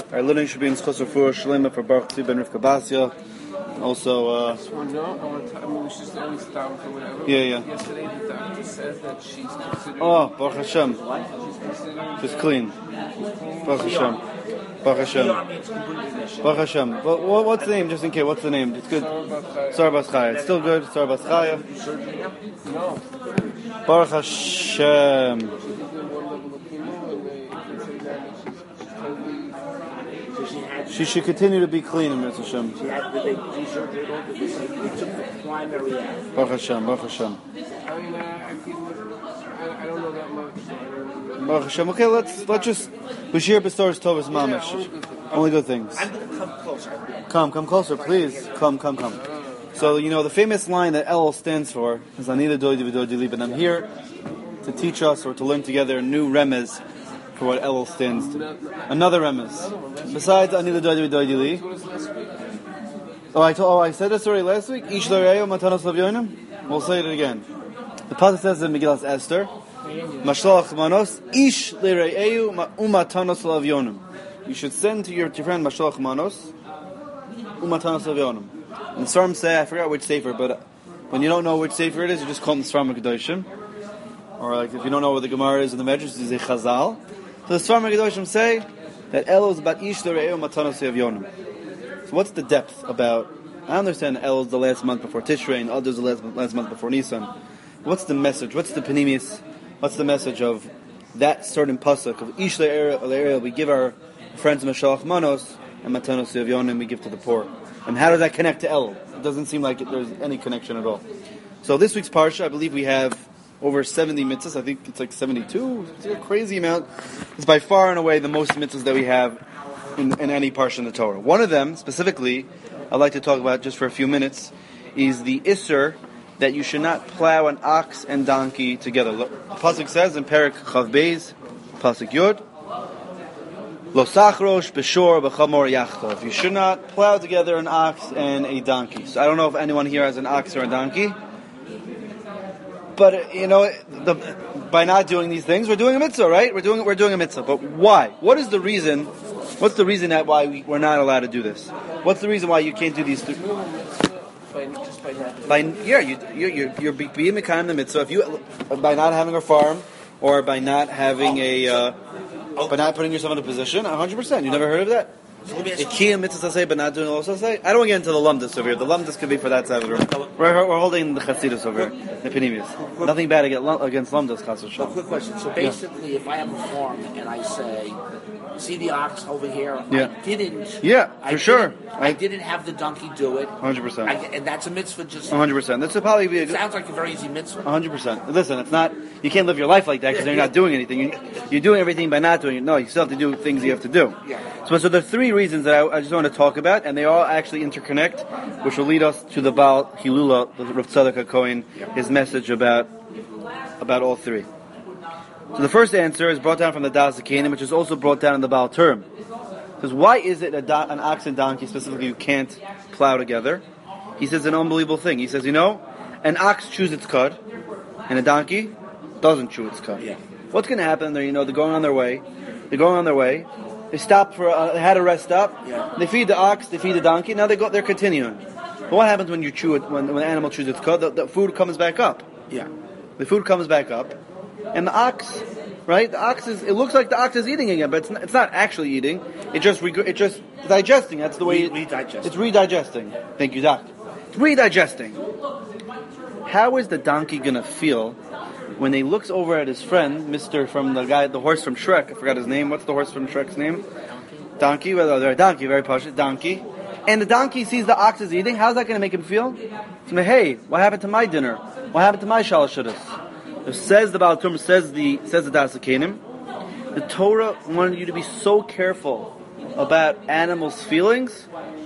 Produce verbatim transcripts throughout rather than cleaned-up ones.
Our learning should be in Schos Refuah Shlema for Baruch Tzvi ben Rivka Basya. Also, uh... I mean, we should always stop or whatever. Yeah, yeah. Yesterday the doctor says that she's considered... Oh, Baruch Hashem. She's considered... She's clean. Baruch Hashem. Baruch Hashem. Baruch Hashem. What, what, what's the name, just in case? What's the name? It's good. Sarah Bas Chaya. It's still good. Sarah Bas Chaya. No. Baruch Hashem. She should continue to be clean in Mitzvah Hashem. She had the big surgery. We took the primary out. Baruch Hashem, Baruch Hashem. I mean, I, I, I don't know that much. So Baruch Hashem. Okay, let's let's just Bashir Bestor's Tovas Mamish. Only good things. I'm going to come closer. Come, come closer, please. Come, come, come. So you know the famous line that Elul stands for is Anida Doidi V'Doidi Li. But I'm here to teach us or to learn together a new remez for what Elul stands to. Another remez. Besides Anida Doidi V'Doidi Li. Oh, I told, oh, I said this already last week. Ish L'Re'eu Matanos L'Avyonim. We'll say it again. The pasuk says in Megillas Esther, Mashlach Manos Ish L'Re'eu Umatanos L'Avyonim. You should send to your, to your friend Mashlach Manos Umatanos L'Avyonim. And the Svarim say, I forgot which sefer, but when you don't know which sefer it is, you just call them the Svarim HaKadoshim. Or like if you don't know where the Gemara is in the Medrash, you say Chazal. So the Svarim HaKadoshim say that Elul is about Ish L'Re'eu Matanos L'Avyonim. So what's the depth about? I understand Elul is the last month before Tishrei and others the last, last month before Nisan. What's the message? What's the Panimis? What's the message of that certain pasuk of Ish L'Re'eu? We give our friends Mashalach Manos and Matanos L'Avyonim we give to the poor. And how does that connect to Elul? It doesn't seem like it, there's any connection at all. So this week's parsha, I believe we have over seventy mitzvahs. I think it's like seventy-two. It's a crazy amount. It's by far and away the most mitzvahs that we have in, in any parsha in the Torah. One of them, specifically, I'd like to talk about just for a few minutes, is the Isser that you should not plow an ox and donkey together. The pasuk says in Perek Chav Beis, pasuk Yud, Lo sachrosh b'shor b'chamor yachtov. You should not plow together an ox and a donkey. So I don't know if anyone here has an ox or a donkey, but you know, the, by not doing these things, we're doing a mitzvah, right? We're doing we're doing a mitzvah. But why? What is the reason? What's the reason that why we, we're not allowed to do this? What's the reason why you can't do these? Th- by, just by not by yeah, you you you're, you're being mekayim the mitzvah. If you by not having a farm or by not having a. Uh, But not putting yourself in a position, one hundred percent. You never heard of that? Ikiyah mitzvah say, but not doing also say. I don't want to get into the lumdus over here. The lumdus could be for that side of the room. We're, we're holding the chasidus over here, the panemius. Nothing bad against lumdus, chas v'shalom. Quick question. So basically, yeah. If I have a farm and I say, see the ox over here, yeah. I didn't. Yeah, for I sure. Didn't, I didn't have the donkey do it. one hundred percent. I, and that's a mitzvah just... one hundred percent. That's probably be a good... Sounds like a very easy mitzvah. one hundred percent. Listen, it's not... You can't live your life like that because you're not doing anything. You, you're doing everything by not doing it. No, you still have to do things you have to do. Yeah. So, so there are three reasons that I, I just want to talk about, and they all actually interconnect, which will lead us to the Baal Hilula, the Rav Tzadok HaKohen, his message about about all three. So the first answer is brought down from the Das HaKenim, which is also brought down in the Baal Term. It says, why is it a do- an ox and donkey specifically you can't plow together? He says an unbelievable thing. He says, you know, an ox chews its cud, and a donkey doesn't chew its cud. Yeah. What's going to happen? They're, you know, they're going on their way. They're going on their way. They stop for, uh, they had a rest stop. Yeah. They feed the ox, they feed the donkey. Now they go, they're continuing. But what happens when you chew it, when, when an animal chews its cud? The, the food comes back up. Yeah. The food comes back up. And the ox, right? The ox is, it looks like the ox is eating again, but it's not, it's not actually eating. It just, reg- it just digesting. That's the way it, Redigesting. It's redigesting. Thank you, Doc. It's redigesting. How is the donkey gonna feel when he looks over at his friend, Mister from the guy, the horse from Shrek? I forgot his name. What's the horse from Shrek's name? Donkey. Well, they're a donkey, very posh. Donkey. And the donkey sees the ox is eating. How's that gonna make him feel? It's like, hey, what happened to my dinner? What happened to my shalashudas? It says the Baal Tum, says the says the Das HaKenim. The Torah wanted you to be so careful about animals' feelings.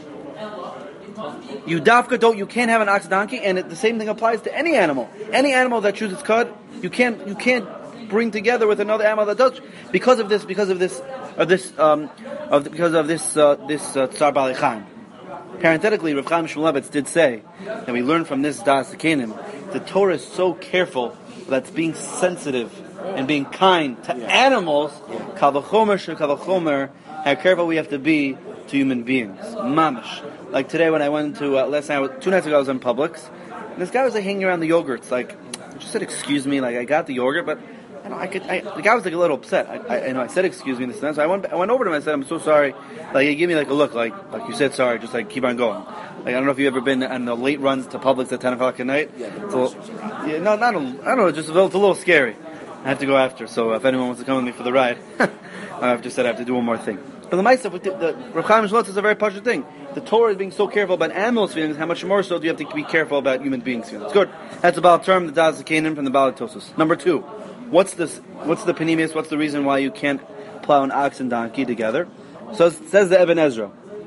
You dafka don't. You can't have an ox donkey, and it, the same thing applies to any animal. Any animal that chews its cud, you can't. You can't bring together with another animal that does because of this. Because of this. Of this. Um. Of because of this. Uh, this uh, Tsar Bali Chaim. Parenthetically, Rav Chaim Shmulevitz did say that we learn from this Das HaKenim. The Torah is so careful that's being sensitive and being kind to yeah. animals. Kal v'chomer shel kal v'chomer how careful we have to be to human beings. Mamish. Like today when I went to, uh, last night, two nights ago I was in Publix, and this guy was like hanging around the yogurts, like, I just said, excuse me, like I got the yogurt, but I don't, I could, I, the guy was like a little upset. I, I, you know, I said excuse me this and that, so I went, I went over to him and I said, I'm so sorry. Like he gave me like a look, like, like you said sorry, just like keep on going. Like I don't know if you've ever been on the late runs to Publix at ten o'clock at night. Yeah, the it's a little, yeah, no, not a, I don't know, just a little, it's a little scary. I have to go after, so if anyone wants to come with me for the ride, I've just said I have to do one more thing. But the Ma'aseh, the, the Reb Chaim Shmulevitz is a very partial thing. The Torah is being so careful about animals' feelings, how much more so do you have to be careful about human beings' feelings? Good. That's about term the Das Canaan from the Baalei Tosfos. Number two, what's this? What's the Panemius? What's the reason why you can't plow an ox and donkey together? So it says the Ibn Ezra.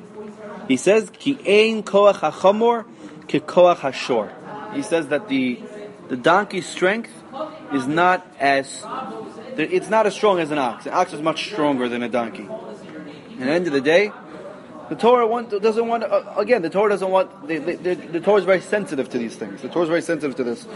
He says, Ki ein koach hachamor ki koach hashor. He says that the the donkey's strength is not as it's not as strong as an ox. An ox is much stronger than a donkey. At the end of the day, the Torah want, doesn't want, uh, again, the Torah doesn't want, they, they, they, the Torah is very sensitive to these things. The Torah is very sensitive to this.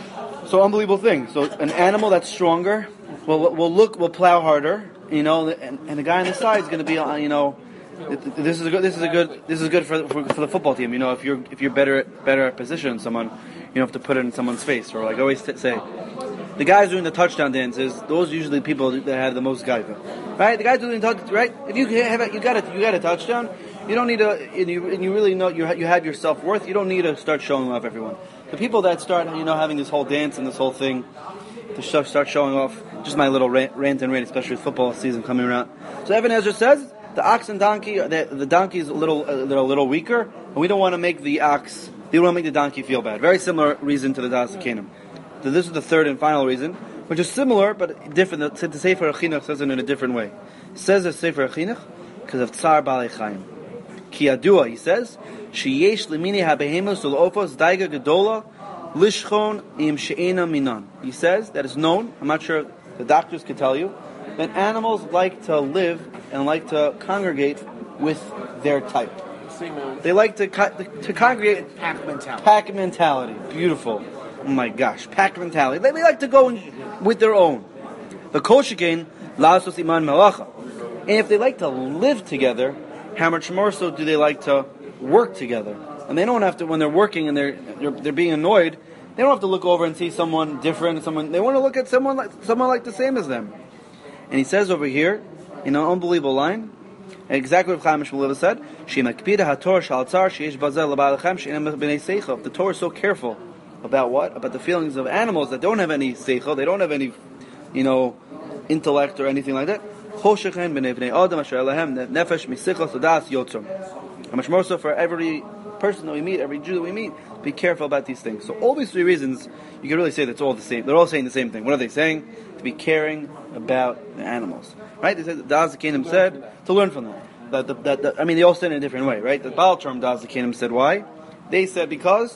So unbelievable thing. So an animal that's stronger will will look, will plow harder, you know, and, and the guy on the side is going to be, uh, you know, this is a good, this is a good, this is good for, for for the football team. You know, if you're if you're better better at positioning someone, you don't have to put it in someone's face. Or like I always t- say, the guys doing the touchdown dances, those are usually the people that have the most gaiva, right? The guys doing the touch, right? If you have a, you got a, you got a touchdown, you don't need to, and you and you really know you you have your self worth. You don't need to start showing off everyone. The people that start, you know, having this whole dance and this whole thing to sh- start showing off. Just my little rant, rant and rant, especially with football season coming around. So Ibn Ezra says the ox and donkey, the, the donkey is a little, uh, they're a little weaker, and we don't want to make the ox, we don't want to make the donkey feel bad. Very similar reason to the Das Canaan. So this is the third and final reason, which is similar but different. The Sefer Chinuch says it in a different way. It says the Sefer Chinuch because of Tsar Balei Chaim. Ki Yadua, he says, Sheyesh limini habehemus ulofos daiga gedola lishchon im she'ena minan. He says that it's known. I'm not sure if the doctors could tell you that animals like to live and like to congregate with their type. They like to co- to congregate. Pack mentality. Pack mentality. Beautiful. Oh my gosh, pack mentality. They, they like to go in with their own. The koshikain la'asos iman melacha. And if they like to live together, how much more so do they like to work together? And they don't have to, when they're working and they're they're, they're being annoyed, they don't have to look over and see someone different. Someone they want to look at someone like someone like the same as them. And he says over here, in an unbelievable line, exactly what Chaim Shmulevitz said, the Torah is so careful about what? About the feelings of animals that don't have any seichel, they don't have any, you know, intellect or anything like that. How much more so for every person that we meet, every Jew that we meet, be careful about these things. So all these three reasons, you can really say that's all the same. They're all saying the same thing. What are they saying? To be caring about the animals. Right? They said, the Das Kingdom said, to learn from them. That, that, that, that, I mean, they all said it in a different way, right? The Baal term Das Kingdom said why? They said because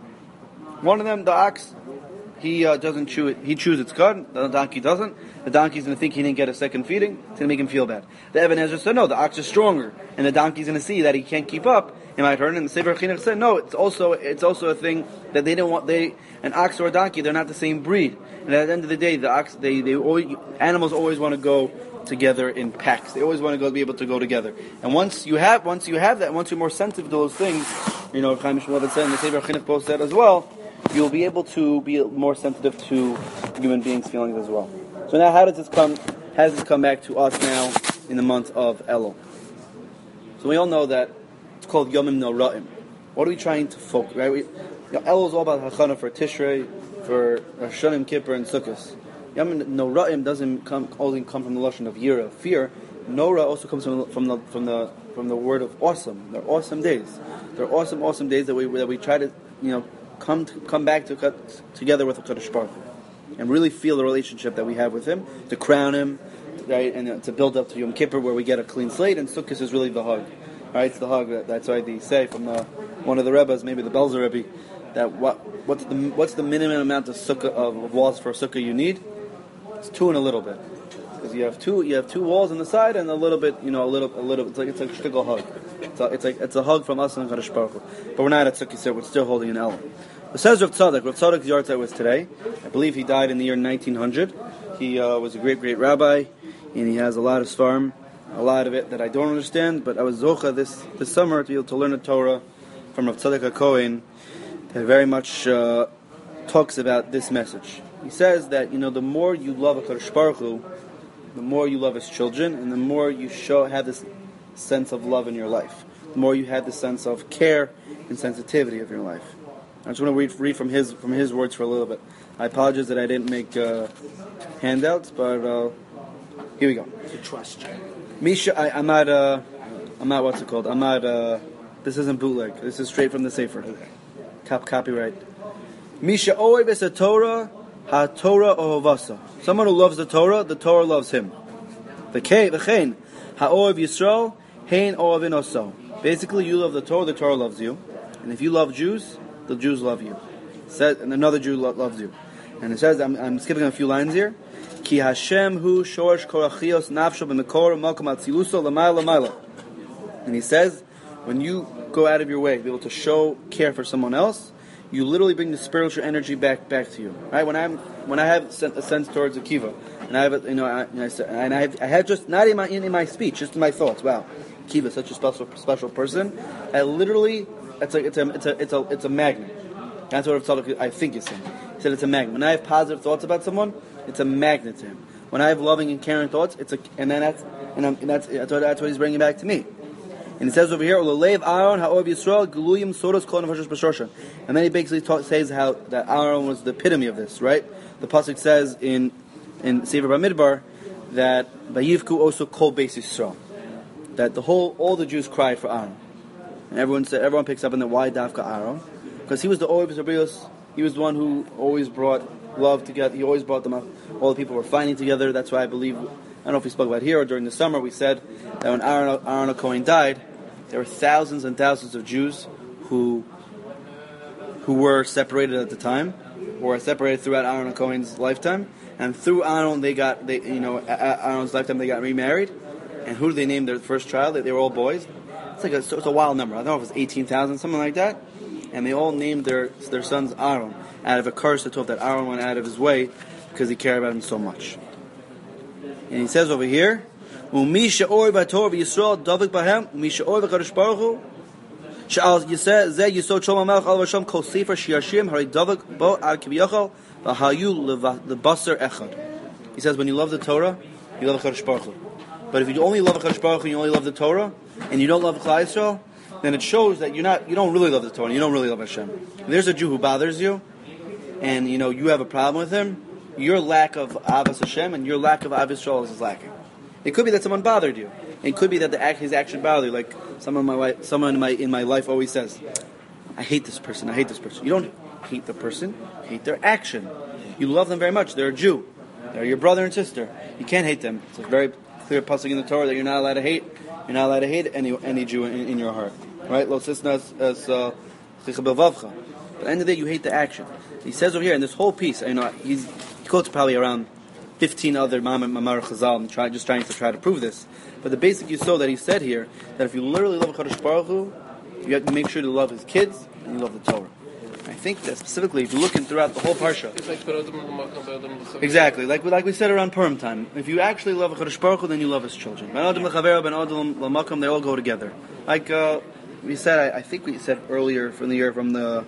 one of them, the ox, he uh, doesn't chew it. He chews its cud. The donkey doesn't. The donkey's going to think he didn't get a second feeding. It's going to make him feel bad. The Ibn Ezra said no. The ox is stronger, and the donkey's going to see that he can't keep up. You might heard. And the Sefer Chinuch said no. It's also it's also a thing that they don't want. They an ox or a donkey, they're not the same breed. And at the end of the day, the ox, they they always, animals always want to go together in packs. They always want to go be able to go together. And once you have once you have that, once you're more sensitive to those things, you know, Chaim Shmulevitz said, and the Sefer Chinuch both said as well, you'll be able to be more sensitive to human beings' feelings as well. So now, how does this come? How does this come back to us now in the month of Elul? So we all know that it's called Yomim Noraim. What are we trying to focus? Right? We, you know, Elul is all about Hachana for Tishrei, for Rosh Hashanah, Kippur, and Sukkot. Yomim Noraim doesn't come only come from the lashon of yira, fear. Nora also comes from, from the from the from the word of awesome. They're awesome days. They're awesome, awesome days that we that we try to you know. Come to, come back to cut together with HaKadosh Baruch Hu and really feel the relationship that we have with Him, to crown Him, right, and to build up to Yom Kippur where we get a clean slate, and Sukkot is really the hug, right? It's the hug. That, that's why they say from the, one of the Rebbes, maybe the Belzer Rebbe, that what what's the what's the minimum amount of sukkah of walls for a sukkah you need? It's two and a little bit, because you have two you have two walls on the side and a little bit, you know, a little a little. It's like it's like a shtickle hug. It's, a, it's like it's a hug from us and HaKadosh Baruch Hu. But we're not at Sukkot, so we're still holding an Elul. It says Rav Tzadok. Rav Tzadok's yahrzeit was today. I believe he died in the year nineteen hundred. He uh, was a great, great rabbi, and he has a lot of svarim a lot of it that I don't understand, but I was zocha this, this summer to be able to learn the Torah from Rav Tzadok HaKohen that very much uh, talks about this message. He says that, you know, the more you love HaKadosh Baruch Hu, the more you love His children, and the more you show have this sense of love in your life, the more you have this sense of care and sensitivity of your life. I just want to read, read from his from his words for a little bit. I apologize that I didn't make uh, handouts, but uh, here we go. To trust you. Misha, I, I'm not. Uh, I'm not. What's it called? I'm not. Uh, this isn't bootleg. This is straight from the Sefer. Cop, copyright. Misha oev es Torah, ha Torah ohavasa. Someone who loves the Torah, the Torah loves him. V'kei v'chein ha oev Yisrael, hein oevin oso. Basically, you love the Torah, the Torah loves you, and if you love Jews, the Jews love you. It says, and another Jew lo- loves you. And it says, I'm, I'm skipping a few lines here. Ki Hashem hu shorsh korachios nafsho b'mekor makom atziluso l'mayla l'mayla. And he says, when you go out of your way to be able to show care for someone else, you literally bring the spiritual energy back back to you. Right? When I'm when I have a sense towards Akiva, and I have a, you know, I, and I, and I have, I have just not in my in, in my speech, just in my thoughts. Wow, Akiva is such a special special person. I literally, it's a it's a it's a it's a, it's a magnet. That's what Tzadok, I think, is saying. He said it's a magnet. When I have positive thoughts about someone, it's a magnet to him. When I have loving and caring thoughts, it's a, and then that's, and, I'm, and that's, that's what, that's what he's bringing back to me. And it says over here, "Ulalev Aaron ha'ov Yisrael guluyim soros kol nefashos b'shosha." And then he basically talk, says how that Aaron was the epitome of this, right? The pasuk says in in Sefer Bamidbar that Vayivku also kol beis Yisrael, that the whole all the Jews cried for Aaron, and everyone said everyone picks up on that why Dafka Aaron. Because he was the Oev Zabrios, he was the one who always brought love together. He always brought them up. All the people were fighting together. That's why I believe, I don't know if we spoke about it here or during the summer, we said that when Aaron, Aaron HaKohen died, there were thousands and thousands of Jews who who were separated at the time, or were separated throughout Aaron HaKohen's lifetime, and through Aaron they got, they you know, at Aaron's lifetime they got remarried. And who did they name their first child? They, they were all boys. It's like a, it's a wild number. I don't know if it was eighteen thousand, something like that. And they all named their their sons Aaron out of a curse that told that Aaron went out of his way because he cared about him so much. And he says over here, "Umi she'or v'torah v'Yisrael davik b'hem, umi she'or v'Kadosh Baruch Hu, she'al yiseh zeh yisod Shalom HaMelech al v'Hashem kol sefer shiyashim hari davik bo ad kiviyachol v'hayu lebaser echad." He says, when you love the Torah, you love Kadosh Baruch Hu. But if you only love Kadosh Baruch Hu and you only love the Torah, and you don't love Klal Yisrael, then it shows that you're not, you don't really love the Torah, and you don't really love Hashem. If there's a Jew who bothers you, and you know you have a problem with him, your lack of Avos Hashem and your lack of Avos Yisrael is lacking. It could be that someone bothered you. It could be that the act, his action bothered you. Like someone in my wife, someone in my in my life always says, "I hate this person. I hate this person." You don't hate the person; you hate their action. You love them very much. They're a Jew. They're your brother and sister. You can't hate them. It's a very clear pasuk in the Torah that you're not allowed to hate. You're not allowed to hate any any Jew in, in your heart. Right? Lo sisnas as uh, chichabelvavcha. But at the end of the day, you hate the action. He says over here in this whole piece, you know, he's, he quotes probably around fifteen other Mamar Chazal, and try, just trying to try to prove this. But the basic yisod that he said here, that if you literally love Kadosh Baruch Hu, you have to make sure to love his kids and you love the Torah. I think that specifically, if you're looking throughout the whole parsha, exactly, like like we said around Purim time, if you actually love Kadosh Baruch Hu, then you love his children. Ben Adam l'Chavero, Ben Adam l'Makom, they all go together. Like uh, we said, I, I think we said earlier from the year from the.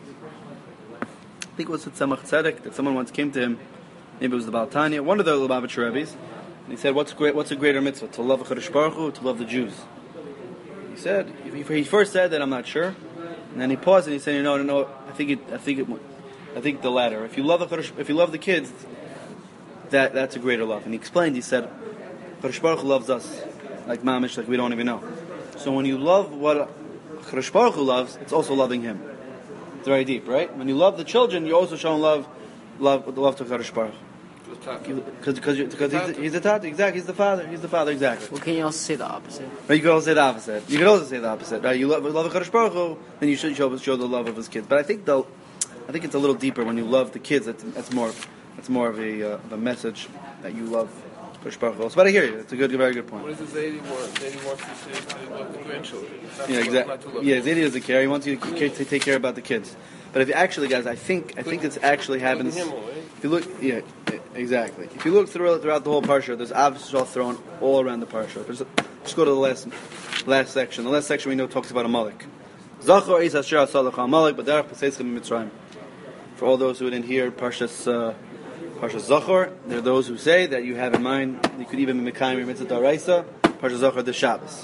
I think it was at Tzemach Tzedek that someone once came to him, maybe it was the Baal Tanya, one of the Lubavitcher Rebbe's, and he said, "What's great? What's a greater mitzvah, to love Kadosh Baruch Hu, or to love the Jews?" He said, he first said that I'm not sure, and then he paused and he said, "You know, no, no, I think it, I think it, I think the latter. If you love the Kadosh, if you love the kids, that that's a greater love." And he explained. He said, "Kadosh Baruch Hu loves us like mamish, like we don't even know. So when you love what Kadosh Baruch Hu loves, it's also loving Him." It's very deep, right? When you love the children, you're also showing love, love, love to Kadosh Baruch. Because because he's, he's the Tata, exactly. He's the father. He's the father, exactly. Well, can you also say the opposite? Right, you can also say the opposite. You can also say the opposite. Right? You love, love Kadosh Baruch Hu, then you should show, show the love of his kids. But I think though, I think it's a little deeper when you love the kids. That's, that's more, that's more of a, uh, of a message that you love Kadosh Baruch Hu. So, but I hear you. It's a good, very good point. What does the Zaidi want? Zaidi wants you to, to love the grandchildren. Not Yeah, to exactly. love, not to love Yeah, them. Zaidi doesn't care. He wants you to, care, to take care about the kids. But if you actually, guys, I think I think this actually happens. If you look, yeah, exactly. If you look through, throughout the whole parsha, there's obviously all thrown all around the parsha. There's Let's go to the last last section. The last section we know talks about Amalek. Zachor is asher asalach Amalek, but derech peseischem Mitzrayim. For all those who didn't hear Parshas uh, Parshas Zachor, there are those who say that you have in mind you could even be Mekayim your mitzvah d'oraisa Parshas Zachor the Shabbos.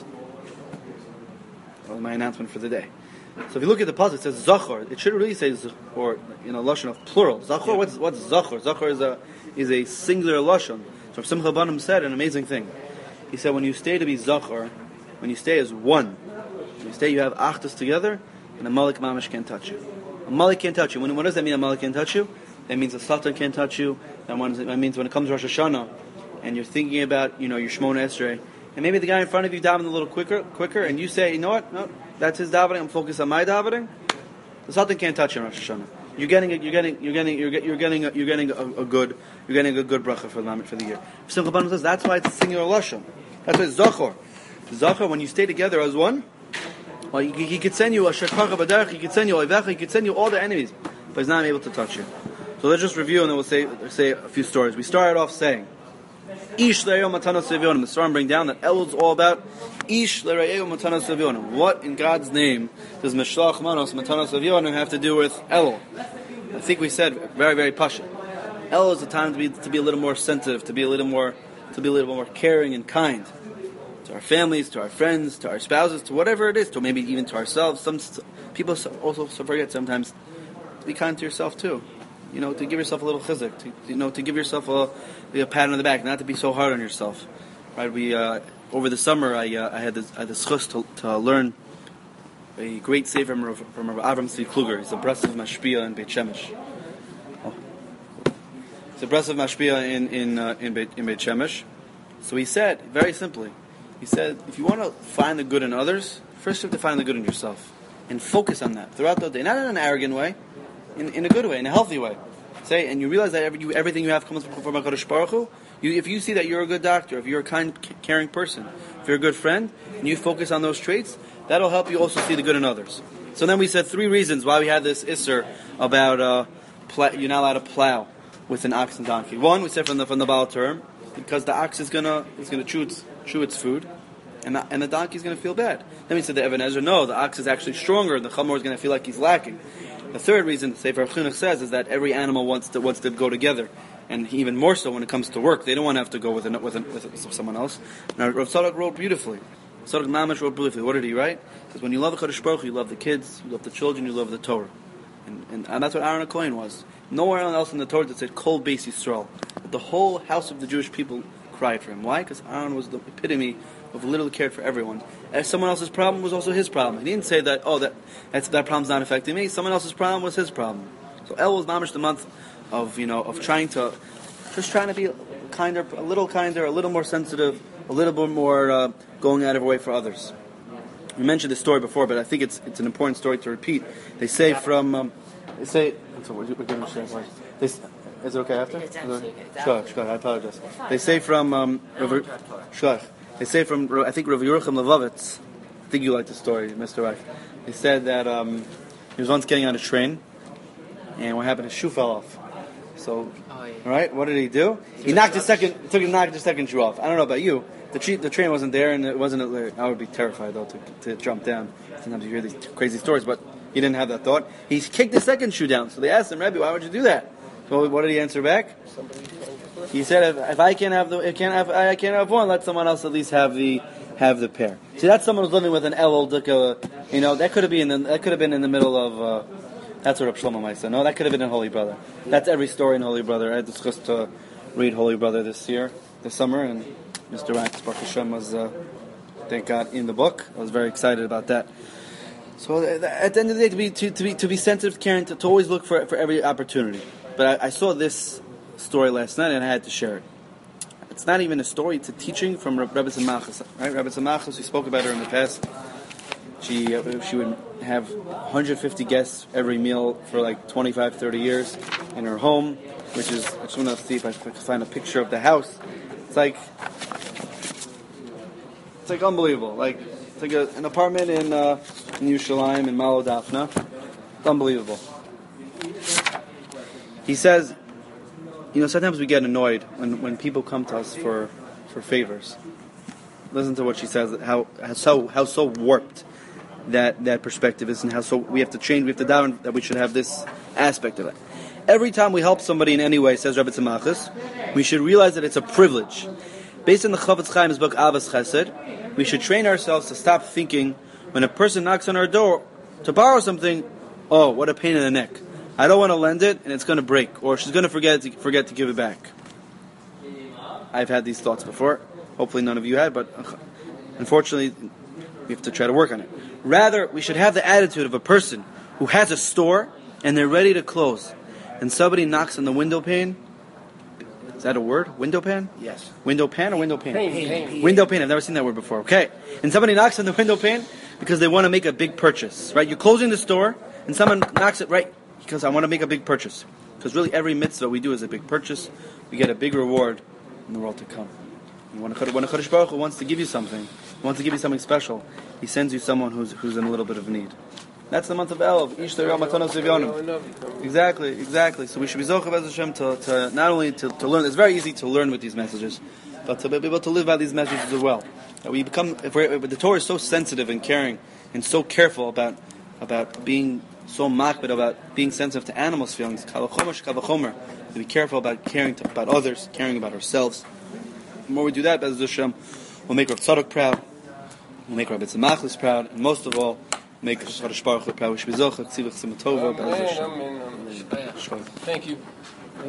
That was my announcement for the day. So if you look at the pasuk, it says Zachor. It should really say, or you know, lashon of plural. Zachor. Yeah. What's what's Zachor? Zachor is a is a singular lashon. So Simcha Banim said an amazing thing. He said when you stay to be Zachor, when you stay as one, when you stay, you have achtos together, and a Malik Mamish can't touch you. A Malik can't touch you. When, what does that mean? A Malik can't touch you? That means a Satan can't touch you. That, one, that means when it comes to Rosh Hashanah, and you're thinking about you know your Shmona Esrei, and maybe the guy in front of you davening a little quicker, quicker, and you say, you know what? No. That's his davening. I'm focused on my davening. The Satan can't touch you in Rosh Hashanah. You're getting, a, you're getting, you're getting, you're getting, you're getting, a, you're getting a, a good, you're getting a good bracha for the for the year. Simcha Banim says that's why it's a singular lashon. That's why it's Zachor. Zachor, when you stay together as one, well, he, he could send you a shekhacha b'derech, he could send you oivecha, he could send you all the enemies, but he's not able to touch you. So let's just review and then we'll say say a few stories. We started off saying, Ish le'reo matanos sevionim. The Sfarim bring down that Elul's all about Ish le'reo matanos sevionim. What in God's name does Meshlach Manos matanos sevionim have to do with Elul? I think we said very very pashut. Elul is a time to be to be a little more sensitive, to be a little more to be a little more caring and kind to our families, to our friends, to our spouses, to whatever it is, to maybe even to ourselves. Some people also forget sometimes to be kind to yourself too. You know, to give yourself a little chizuk, to, you know, to give yourself a, a pat on the back, not to be so hard on yourself. Right? We uh, over the summer, I uh, I had this, I had the schus to, to learn a great sefer from from Avram Tzvi Kluger. He's a Breslov Mashpia in Beit Shemesh. Oh. He's a Breslov Mashpia in in uh, in Beit, in Beit Shemesh. So he said very simply, he said, if you want to find the good in others, first you have to find the good in yourself and focus on that throughout the day, not in an arrogant way. In, in a good way, in a healthy way. Say, and you realize that every, you, everything you have comes from HaKadosh Baruch Hu. You, if you see that you're a good doctor, if you're a kind, caring person, if you're a good friend, and you focus on those traits, that'll help you also see the good in others. So then we said three reasons why we had this Isser about uh, pl- you're not allowed to plow with an ox and donkey. One, we said from the from the Baal term, because the ox is gonna is gonna chew its chew its food, and the, and the donkey is gonna feel bad. Then we said the Even Ezra, no, the ox is actually stronger, and the Chamor is gonna feel like he's lacking. The third reason the Sefer Chinuch says is that every animal wants to wants to go together, and even more so when it comes to work. They don't want to have to go with a, with, a, with someone else. Now Rav Tzadok wrote beautifully. Tzadok Mamash wrote beautifully. What did he write? Because when you love the Kadosh Baruch Hu, you love the kids, you love the children, you love the Torah, and, and, and that's what Aaron HaKohen was. Nowhere else in the Torah that said Kol Beis Yisrael. The whole house of the Jewish people cried for him. Why? Because Aaron was the epitome of literally cared for everyone. And someone else's problem was also his problem. He didn't say that, oh, that that's, that problem's not affecting me. Someone else's problem was his problem. So El was mamish the month of, you know, of trying to, just trying to be kinder, a little kinder, a little more sensitive, a little bit more uh, going out of our way for others. We mentioned this story before, but I think it's it's an important story to repeat. They say from, um, they say, so we're, we're giving a they, is it okay after? It's absolutely okay. Sure, sure, I apologize. They say from, um, sure. They say from, I think, Rav Yerucham Levovitz, I think you like the story, Mister Reich. He said that um, he was once getting on a train, and what happened? His shoe fell off. So, oh, yeah. Right, what did he do? He knocked his second, took him knocked his second shoe off. I don't know about you. The, tree, the train wasn't there, and it wasn't. I would be terrified though to, to jump down. Sometimes you hear these crazy stories, but he didn't have that thought. He kicked the second shoe down. So they asked him, Rebbe, why would you do that? So what did he answer back? He said, if, if I can't have the, I can't have, I can't have one, let someone else at least have the, have the pair. See, that's someone who's living with an Elul Dika, you know, that could have been in the, that could have been in the middle of, uh, that's what Rav Shlomo might say. No, that could have been in Holy Brother. That's every story in Holy Brother. I discussed to read Holy Brother this year, this summer, and Mister Rax Baruch Hashem was, uh, thank God, in the book. I was very excited about that. So at the end of the day, to be to, to be to be sensitive, caring, to, to always look for for every opportunity. But I, I saw this story last night, and I had to share it. It's not even a story; it's a teaching from Rebbe Tzemachos. Right, Rebbe Tzemachos. We spoke about her in the past. She uh, she would have one hundred fifty guests every meal for like twenty-five, thirty years in her home, which is. I just want to see if I can find a picture of the house. It's like it's like unbelievable. Like it's like a, an apartment in uh, in Yerushalayim in Malo Dafna. It's unbelievable. He says, you know, sometimes we get annoyed when, when people come to us for, for favors. listen to what she says. How, how so how so warped that that perspective is, and how so we have to change. We have to down that we should have this aspect of it. Every time we help somebody in any way, says Rabbi Tzemachis, we should realize that it's a privilege. Based on the Chavetz Chaim's book Avos Chesed, we should train ourselves to stop thinking when a person knocks on our door to borrow something. Oh, what a pain in the neck! I don't want to lend it, and it's going to break, or she's going to forget to forget to give it back. I've had these thoughts before. Hopefully, none of you had, but uh, unfortunately, we have to try to work on it. Rather, we should have the attitude of a person who has a store and they're ready to close, and somebody knocks on the window pane. Is that a word? Window pane? Yes. Window pane or window pane? Pane, pane. Window pane. I've never seen that word before. Okay. And somebody knocks on the window pane because they want to make a big purchase, right? You're closing the store and someone knocks it right because I want to make a big purchase. Because really every mitzvah we do is a big purchase. We get a big reward in the world to come. And when a Chodesh Baruch Hu wants to give you something, he wants to give you something special, he sends you someone who's who's in a little bit of need. That's the month of Elul. Ish Torah Matanos Evyonim. Exactly, exactly. So we should be zocher B'ez Hashem to, to not only to, to learn. It's very easy to learn with these messages, but to be able to live by these messages as well. That we become, if, we're, if the Torah is so sensitive and caring and so careful about about being so makbid, about being sensitive to animals' feelings. Kal v'chomer shekal v'chomer. To be careful about caring to, about others, caring about ourselves. The more we do that, B'ez Hashem, we'll make Rav Tzadok proud. We'll make Rabbi Tzemachis proud, and most of all, make Chodesh Baruch Hu proud. We should be zocher tzivach simatova. B'ez Hashem. Amen, amen, amen. Thank you.